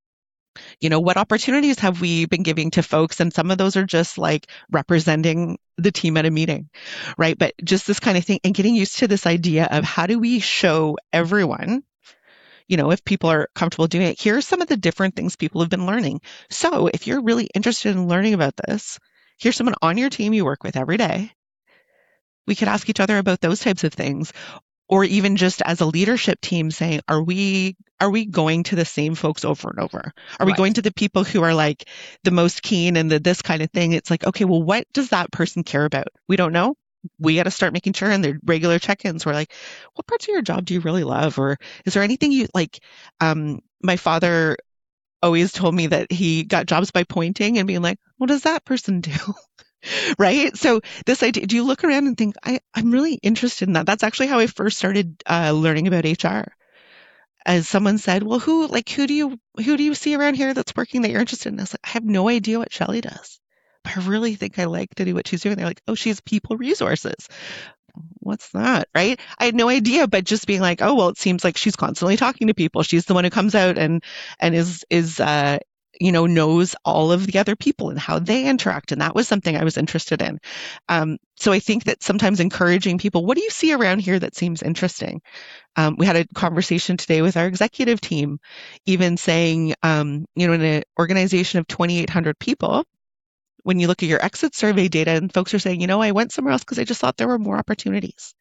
You know, what opportunities have we been giving to folks? And some of those are just like representing the team at a meeting, right? But just this kind of thing, and getting used to this idea of how do we show everyone, you know, if people are comfortable doing it, here's some of the different things people have been learning. So if you're really interested in learning about this, here's someone on your team you work with every day. We could ask each other about those types of things. Or even just as a leadership team saying, are we, are we going to the same folks over and over? Are right. we going to the people who are like the most keen and the, this kind of thing? It's like, okay, well, what does that person care about? We don't know. We got to start making sure in their regular check-ins, we're like, what parts of your job do you really love? Or is there anything you like? Um, my father always told me that he got jobs by pointing and being like, what does that person do? Right. So this idea, do you look around and think, I, I'm really interested in that? That's actually how I first started uh, learning about H R. As someone said, well, who, like, who do you, who do you see around here that's working that you're interested in? I was like, I have no idea what Shelley does, but I really think I like to do what she's doing. They're like, oh, she's people resources. What's that? Right. I had no idea, but just being like, oh, well, it seems like she's constantly talking to people. She's the one who comes out and, and is, is, uh, you know, knows all of the other people and how they interact. And that was something I was interested in. Um, so I think that sometimes encouraging people, what do you see around here that seems interesting? Um, we had a conversation today with our executive team, even saying, um, you know, in an organization of twenty-eight hundred people, when you look at your exit survey data and folks are saying, you know, I went somewhere else because I just thought there were more opportunities.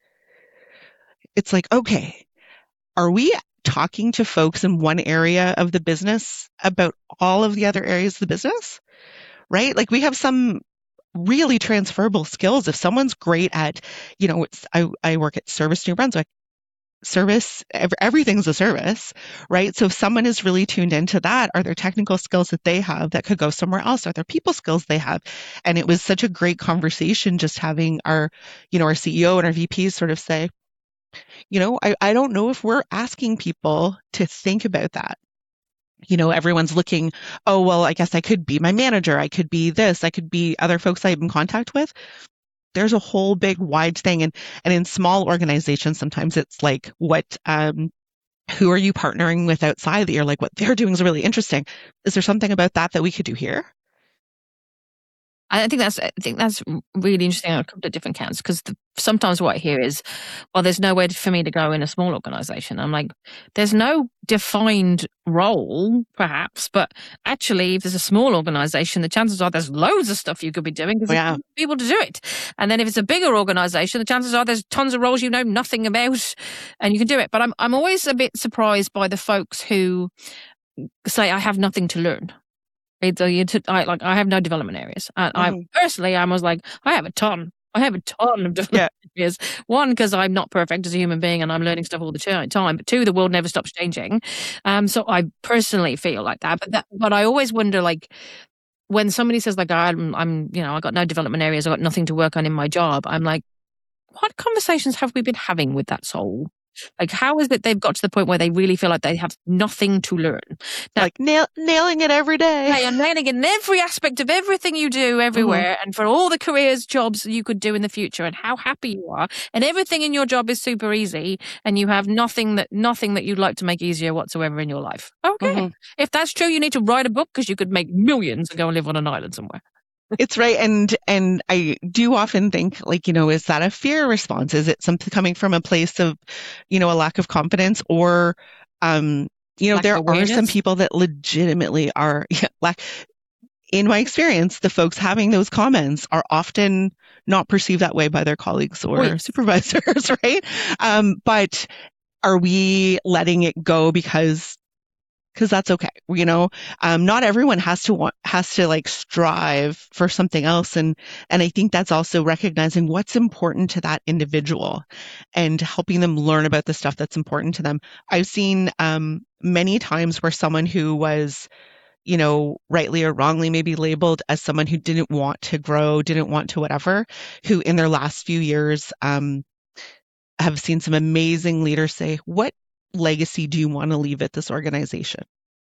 It's like, okay, are we talking to folks in one area of the business about all of the other areas of the business, right? Like we have some really transferable skills. If someone's great at, you know, it's, I, I work at Service New Brunswick, service, every, everything's a service, right? So if someone is really tuned into that, are there technical skills that they have that could go somewhere else? Are there people skills they have? And it was such a great conversation just having our, you know, our C E O and our V Ps sort of say, you know, I, I don't know if we're asking people to think about that. You know, everyone's looking, oh, well, I guess I could be my manager. I could be this. I could be other folks I'm in contact with. There's a whole big wide thing. And, and in small organizations, sometimes it's like, what, um, who are you partnering with outside that you're like, what they're doing is really interesting. Is there something about that that we could do here? I think that's I think that's really interesting on a couple of different counts, because sometimes what I hear is, well, there's nowhere for me to go in a small organization. I'm like, there's no defined role, perhaps, but actually, if there's a small organization, the chances are there's loads of stuff you could be doing because Yeah. there's people to do it. And then if it's a bigger organization, the chances are there's tons of roles you know nothing about, and you can do it. But I'm I'm always a bit surprised by the folks who say, I have nothing to learn. It's a, I like I have no development areas. And Mhm. I personally, I was like, I have a ton. I have a ton of different Yeah. areas. One, because I'm not perfect as a human being and I'm learning stuff all the time. But two, the world never stops changing. Um, so I personally feel like that. But that, but I always wonder, like, when somebody says, like, I'm, I'm, you know, I got no development areas, I got nothing to work on in my job. I'm like, what conversations have we been having with that soul? Like, how is it they've got to the point where they really feel like they have nothing to learn? Now, like nail, nailing it every day. Yeah, you're nailing it in every aspect of everything you do everywhere, mm-hmm. and for all the careers, jobs you could do in the future, and how happy you are, and everything in your job is super easy, and you have nothing that nothing that you'd like to make easier whatsoever in your life. Okay, mm-hmm. If that's true, you need to write a book because you could make millions and go and live on an island somewhere. It's right. And, and I do often think, like, you know, is that a fear response? Is it something coming from a place of, you know, a lack of confidence, or, um, you know, lack there are some people that legitimately are, yeah, lack, in my experience, the folks having those comments are often not perceived that way by their colleagues or Wait. supervisors, right? Um, but are we letting it go because because that's okay. You know, um, not everyone has to want, has to like strive for something else. And, and I think that's also recognizing what's important to that individual and helping them learn about the stuff that's important to them. I've seen, um, many times where someone who was, you know, rightly or wrongly maybe labeled as someone who didn't want to grow, didn't want to whatever, who in their last few years, um, have seen some amazing leaders say, what legacy do you want to leave at this organization?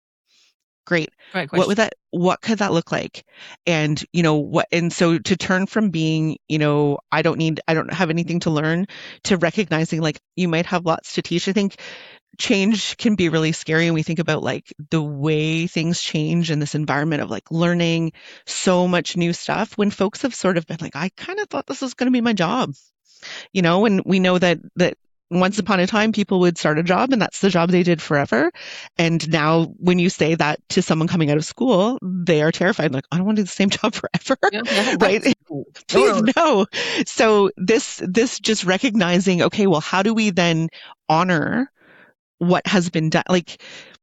Great. Great question. What would that, what could that look like? And, you know, what, and so to turn from being, you know, I don't need, I don't have anything to learn, to recognizing like you might have lots to teach. I think change can be really scary. And we think about like the way things change in this environment of like learning so much new stuff, when folks have sort of been like, I kind of thought this was going to be my job, you know, and we know that, that once upon a time, people would start a job and that's the job they did forever. And now when you say that to someone coming out of school, they are terrified. Like, I don't want to do the same job forever. Yeah, yeah, right? Cool. Please no. So this, this just recognizing, okay, well, how do we then honor what has been done? Like,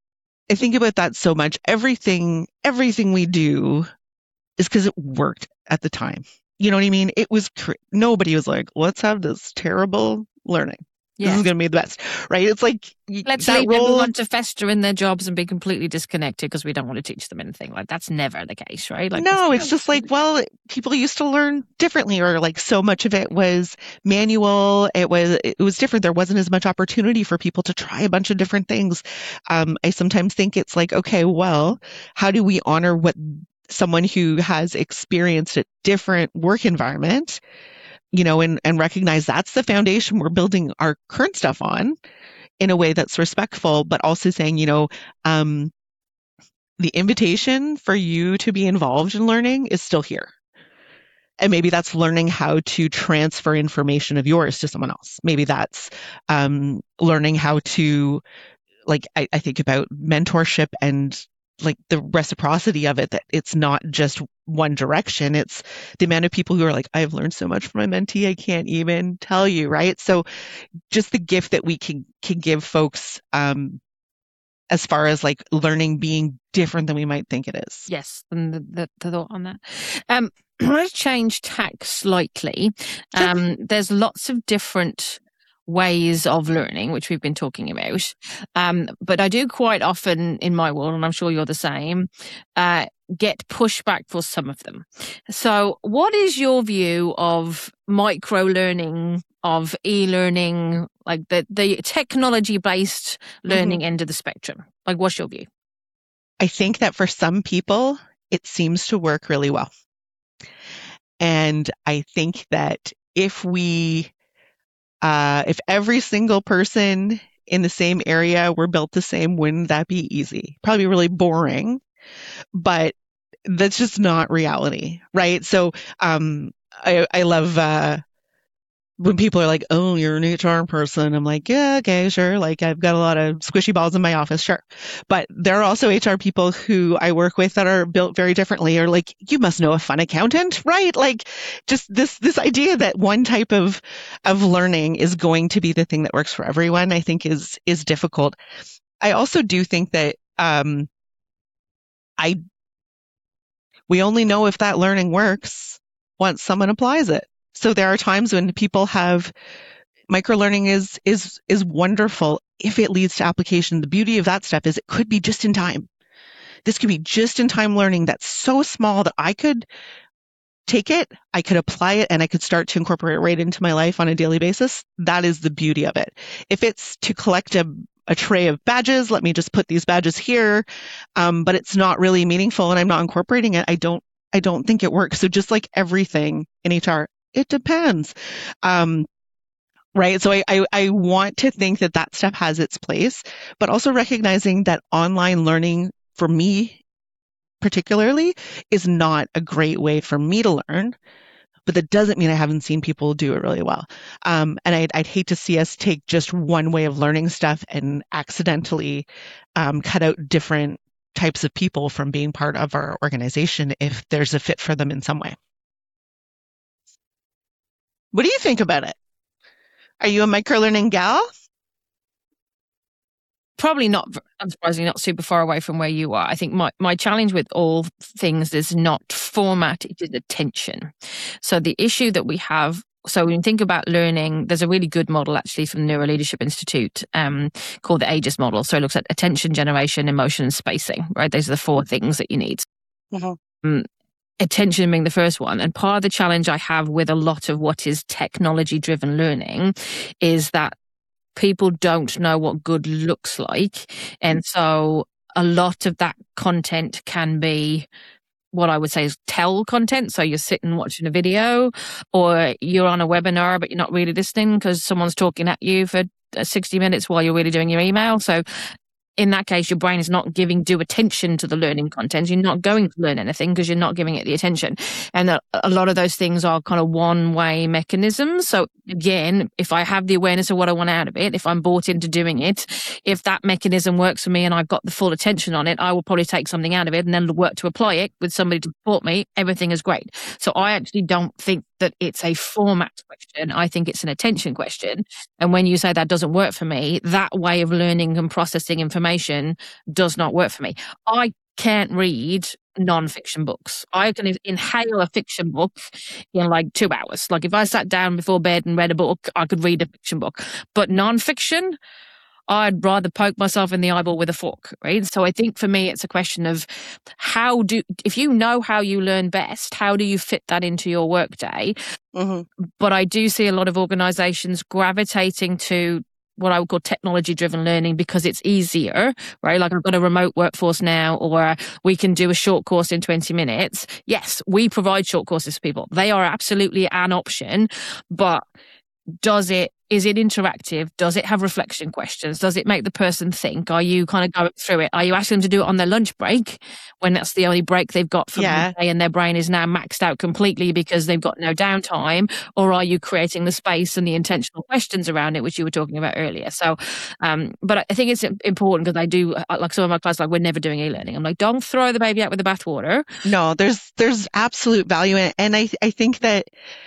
I think about that so much. Everything, everything we do is because it worked at the time. You know what I mean? It was, cr- nobody was like, let's have this terrible learning. Yes. This is going to be the best, right? It's like, let's leave role... everyone to fester in their jobs and be completely disconnected because we don't want to teach them anything. Like, that's never the case, right? Like, no, it's just like, well, people used to learn differently, or like so much of it was manual. It was, it was different. There wasn't as much opportunity for people to try a bunch of different things. Um, I sometimes think it's like, okay, well, how do we honor what someone who has experienced a different work environment, you know, and, and recognize that's the foundation we're building our current stuff on in a way that's respectful, but also saying, you know, um, the invitation for you to be involved in learning is still here. And maybe that's learning how to transfer information of yours to someone else. Maybe that's um, learning how to, like, I, I think about mentorship and like the reciprocity of it, that it's not just one direction. It's the amount of people who are like, I've learned so much from my mentee, I can't even tell you, right? So just the gift that we can, can give folks, um, as far as like learning being different than we might think it is. Yes. And the, the, the thought on that. Um, I want to change tack slightly. Sure. Um, there's lots of different ways of learning, which we've been talking about. Um, but I do quite often in my world, and I'm sure you're the same, uh, get pushback for some of them. So what is your view of micro learning, of e-learning, like the, the technology-based learning mm-hmm. end of the spectrum? Like, what's your view? I think that for some people, it seems to work really well. And I think that if we Uh, if every single person in the same area were built the same, wouldn't that be easy? Probably really boring, but that's just not reality, right? So, um, I, I love, uh, when people are like, oh, you're an H R person. I'm like, yeah, okay, sure. Like, I've got a lot of squishy balls in my office. Sure. But there are also H R people who I work with that are built very differently, or like, you must know a fun accountant, right? Like, just this, this idea that one type of, of learning is going to be the thing that works for everyone, I think is, is difficult. I also do think that, um, I, we only know if that learning works once someone applies it. So there are times when people have microlearning is is is wonderful if it leads to application. The beauty of that stuff is it could be just in time. This could be just in time learning that's so small that I could take it, I could apply it, and I could start to incorporate it right into my life on a daily basis. That is the beauty of it. If it's to collect a, a tray of badges, let me just put these badges here, um, but it's not really meaningful and I'm not incorporating it, I don't, I don't think it works. So just like everything in H R, it depends. Um, Right. So I, I, I want to think that that stuff has its place, but also recognizing that online learning for me particularly is not a great way for me to learn, but that doesn't mean I haven't seen people do it really well. Um, and I'd, I'd hate to see us take just one way of learning stuff and accidentally um, cut out different types of people from being part of our organization if there's a fit for them in some way. What do you think about it? Are you a microlearning gal? Probably not, unsurprisingly, not super far away from where you are. I think my, my challenge with all things is not format, it is attention. So the issue that we have, so when you think about learning, there's a really good model actually from the Neuro Leadership Institute um, called the AGES model. So it looks at attention, generation, emotion, and spacing, right? Those are the four things that you need. Mm-hmm. Um, attention being the first one. And part of the challenge I have with a lot of what is technology-driven learning is that people don't know what good looks like. And so a lot of that content can be what I would say is tell content. So you're sitting watching a video or you're on a webinar, but you're not really listening because someone's talking at you for sixty minutes while you're really doing your email. So in that case, your brain is not giving due attention to the learning content. You're not going to learn anything because you're not giving it the attention. And a, a lot of those things are kind of one-way mechanisms. So again, if I have the awareness of what I want out of it, if I'm bought into doing it, if that mechanism works for me and I've got the full attention on it, I will probably take something out of it and then work to apply it with somebody to support me. Everything is great. So I actually don't think that it's a format question. I think it's an attention question. And when you say that doesn't work for me, that way of learning and processing information does not work for me. I can't read non-fiction books. I can inhale a fiction book in like two hours. Like if I sat down before bed and read a book, I could read a fiction book. But non-fiction, I'd rather poke myself in the eyeball with a fork, right? So I think for me, it's a question of how do, if you know how you learn best, how do you fit that into your workday? Mm-hmm. But I do see a lot of organizations gravitating to what I would call technology-driven learning because it's easier, right? Like I've got a remote workforce now, or we can do a short course in twenty minutes. Yes, we provide short courses for people. They are absolutely an option, but does it, is it interactive? Does it have reflection questions? Does it make the person think? Are you kind of going through it? Are you asking them to do it on their lunch break when that's the only break they've got from yeah. the day and their brain is now maxed out completely because they've got no downtime? Or are you creating the space and the intentional questions around it, which you were talking about earlier? So, um, but I think it's important because I do, like some of my clients, like we're never doing e-learning. I'm like, don't throw the baby out with the bathwater. No, there's, there's absolute value in it. And I, I think that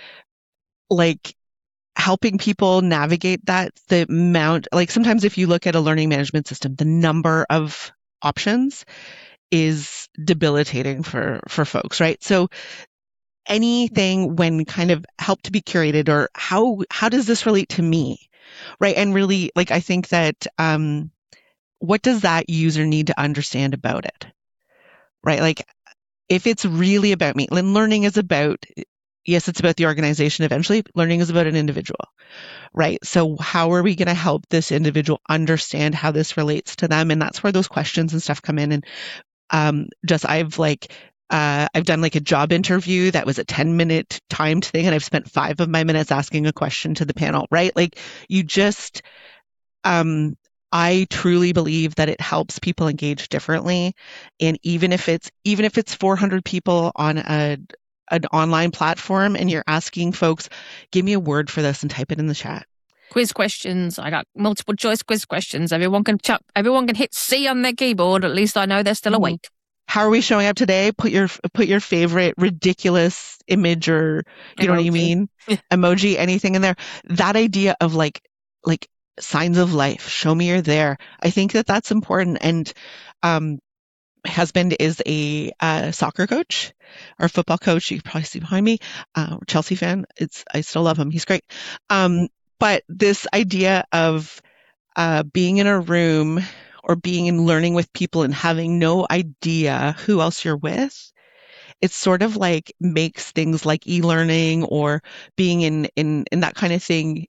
like, helping people navigate that, the amount, like sometimes if you look at a learning management system, the number of options is debilitating for, for folks, right? So anything when kind of help to be curated or how, how does this relate to me, right? And really, like, I think that, um, what does that user need to understand about it, right? Like if it's really about me, and learning is about, yes, it's about the organization eventually. Learning is about an individual, right? So how are we going to help this individual understand how this relates to them? And that's where those questions and stuff come in. And um, just I've like, uh, I've done like a job interview that was a ten minute timed thing. And I've spent five of my minutes asking a question to the panel, right? Like you just, um, I truly believe that it helps people engage differently. And even if it's, even if it's four hundred people on a, an online platform and you're asking folks, give me a word for this and type it in the chat. Quiz questions. I got multiple choice quiz questions. Everyone can ch- everyone can hit C on their keyboard. At least I know they're still awake. How are we showing up today? Put your put your favorite ridiculous image or you emoji. Know what I mean? Emoji, anything in there. That idea of like like signs of life. Show me you're there. I think that that's important. And um my husband is a uh, soccer coach or football coach. You can probably see behind me. Uh, Chelsea fan. It's I still love him. He's great. Um, but this idea of uh, being in a room or being in learning with people and having no idea who else you're with, it sort of like makes things like e-learning or being in in in that kind of thing,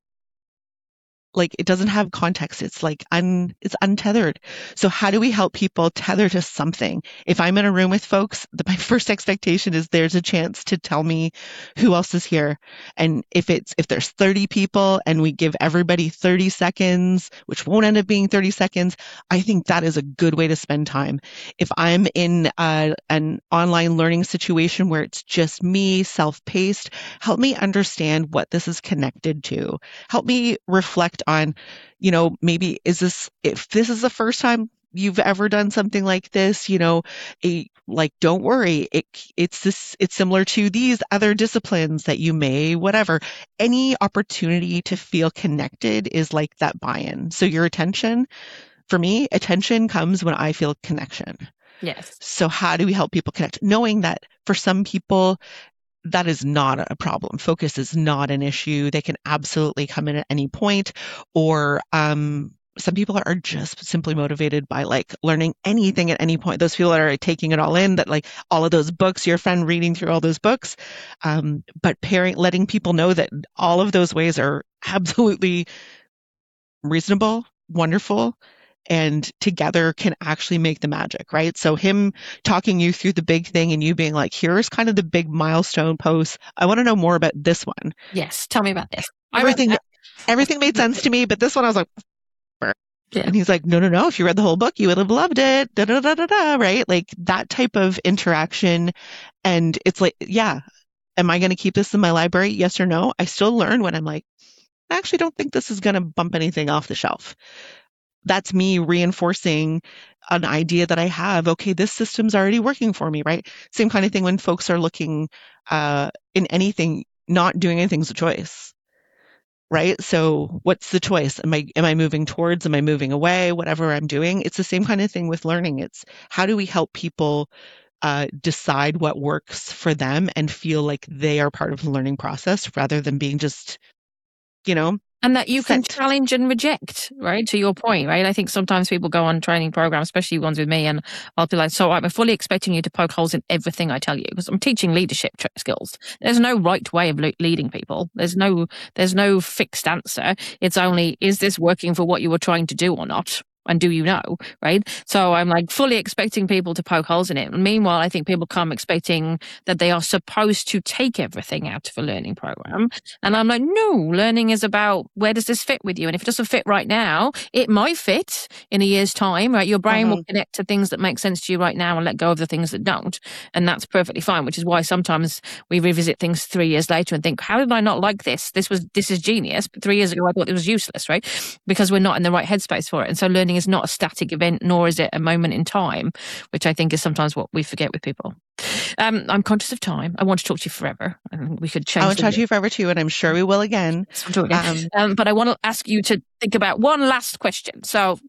like it doesn't have context. It's like un, it's untethered. So how do we help people tether to something? If I'm in a room with folks, the, my first expectation is there's a chance to tell me who else is here. And if it's, if there's thirty people and we give everybody thirty seconds, which won't end up being thirty seconds, I think that is a good way to spend time. If I'm in uh, an online learning situation where it's just me, self-paced, help me understand what this is connected to. Help me reflect on, you know, maybe is this, if this is the first time you've ever done something like this, you know, a, like, don't worry. It, it's this, it's similar to these other disciplines that you may, whatever, any opportunity to feel connected is like that buy-in. So your attention, for me, attention comes when I feel connection. Yes. So how do we help people connect? Knowing that for some people, that is not a problem. Focus is not an issue. They can absolutely come in at any point, or um, some people are just simply motivated by like learning anything at any point. Those people that are taking it all in, that like all of those books, your friend reading through all those books, um, but pairing, letting people know that all of those ways are absolutely reasonable, wonderful, and together can actually make the magic, right? So him talking you through the big thing and you being like, here's kind of the big milestone post. I want to know more about this one. Yes. Tell me about this. Everything, everything made sense to me, but this one I was like, yeah. And he's like, no, no, no. If you read the whole book, you would have loved it. Da, da, da, da, da, right? Like that type of interaction. And it's like, yeah, am I going to keep this in my library? Yes or no? I still learn when I'm like, I actually don't think this is going to bump anything off the shelf. That's me reinforcing an idea that I have. Okay, this system's already working for me, right? Same kind of thing when folks are looking uh, in anything, not doing anything's a choice, right? So what's the choice? Am I am I moving towards? Am I moving away? Whatever I'm doing, it's the same kind of thing with learning. It's how do we help people uh, decide what works for them and feel like they are part of the learning process rather than being just, you know, and that you can Set. challenge and reject, right? To your point, right? I think sometimes people go on training programs, especially ones with me, and I'll be like, so I'm fully expecting you to poke holes in everything I tell you because I'm teaching leadership tra- skills. There's no right way of le- leading people. There's no, there's no fixed answer. It's only, is this working for what you were trying to do or not? And do you know, right? So I'm like fully expecting people to poke holes in it. And meanwhile, I think people come expecting that they are supposed to take everything out of a learning program. And I'm like, no, learning is about where does this fit with you? And if it doesn't fit right now, it might fit in a year's time, right? Your brain mm-hmm. will connect to things that make sense to you right now and let go of the things that don't. And that's perfectly fine, which is why sometimes we revisit things three years later and think, how did I not like this? This was, this is genius. But three years ago, I thought it was useless, right? Because we're not in the right headspace for it. And so learning is not a static event, nor is it a moment in time, which I think is sometimes what we forget with people. Um, I'm conscious of time. I want to talk to you forever. And we could change. I want to talk to you forever too, and I'm sure we will again. Um, um, but I want to ask you to think about one last question. So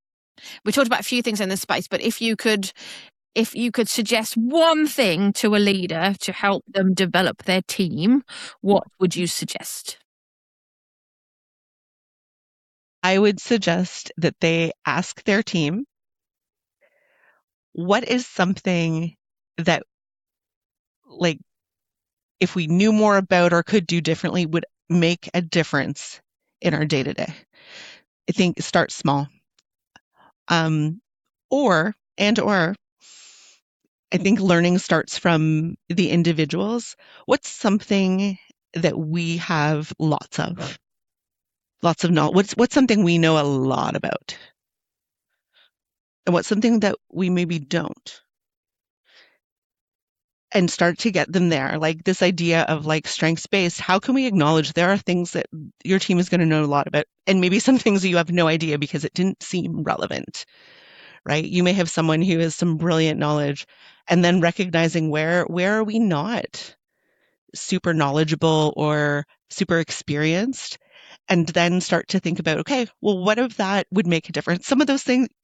we talked about a few things in this space, but if you could, if you could suggest one thing to a leader to help them develop their team, what would you suggest? I would suggest that they ask their team, what is something that, like, if we knew more about or could do differently, would make a difference in our day to day? I think start small. Um, or, and or, I think learning starts from the individuals. What's something that we have lots of? Lots of knowledge. What's what's something we know a lot about? And what's something that we maybe don't? And start to get them there. Like this idea of like strengths-based, how can we acknowledge there are things that your team is going to know a lot about, and maybe some things that you have no idea because it didn't seem relevant, right? You may have someone who has some brilliant knowledge, and then recognizing where where are we not super knowledgeable or super experienced, and then start to think about, okay, well, what if that would make a difference? Some of those things, like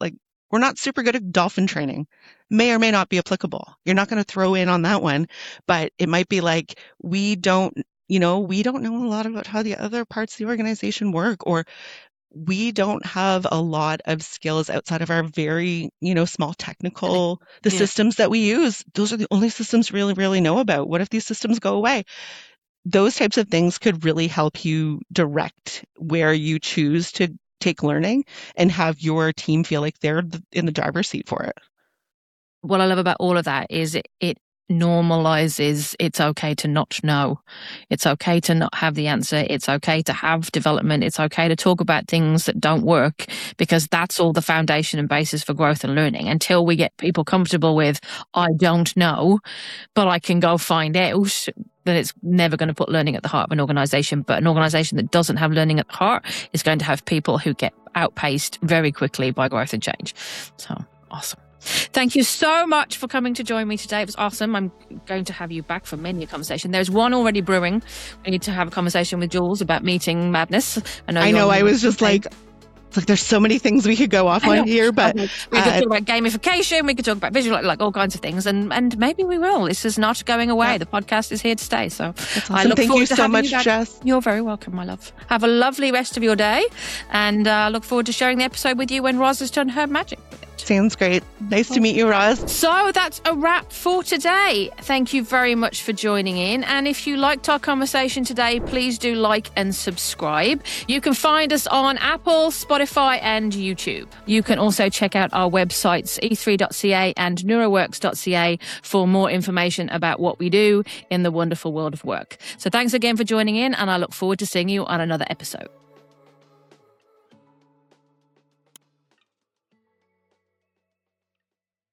we're not super good at dolphin training. May or may not be applicable. You're not going to throw in on that one, but it might be like, we don't, you know, we don't know a lot about how the other parts of the organization work, or we don't have a lot of skills outside of our very, you know, small technical, the yeah. systems that we use. Those are the only systems we really, really know about. What if these systems go away? Those types of things could really help you direct where you choose to take learning and have your team feel like they're in the driver's seat for it. What I love about all of that is it, it normalizes it's okay to not know. It's okay to not have the answer. It's okay to have development. It's okay to talk about things that don't work, because that's all the foundation and basis for growth and learning. Until we get people comfortable with, I don't know, but I can go find out, then it's never going to put learning at the heart of an organization. But an organization that doesn't have learning at the heart is going to have people who get outpaced very quickly by growth and change. So awesome. Thank you so much for coming to join me today. It was awesome. I'm going to have you back for many a conversation. There's one already brewing. We need to have a conversation with Jules about meeting madness. I know, I, know, I was just like, it's like there's so many things we could go off on here, but we could uh, talk about gamification, we could talk about visual, like all kinds of things, and and maybe we will. This is not going away. Yeah. The podcast is here to stay. So awesome. I look Thank forward you to so much, you Jess. You're very welcome, my love. Have a lovely rest of your day, and uh, look forward to sharing the episode with you when Roz has done her magic with it. Sounds great. Nice to meet you, Roz. So that's a wrap for today. Thank you very much for joining in. And if you liked our conversation today, please do like and subscribe. You can find us on Apple, Spotify, and YouTube. You can also check out our websites, e three dot c a and neuroworks dot c a, for more information about what we do in the wonderful world of work. So thanks again for joining in, and I look forward to seeing you on another episode.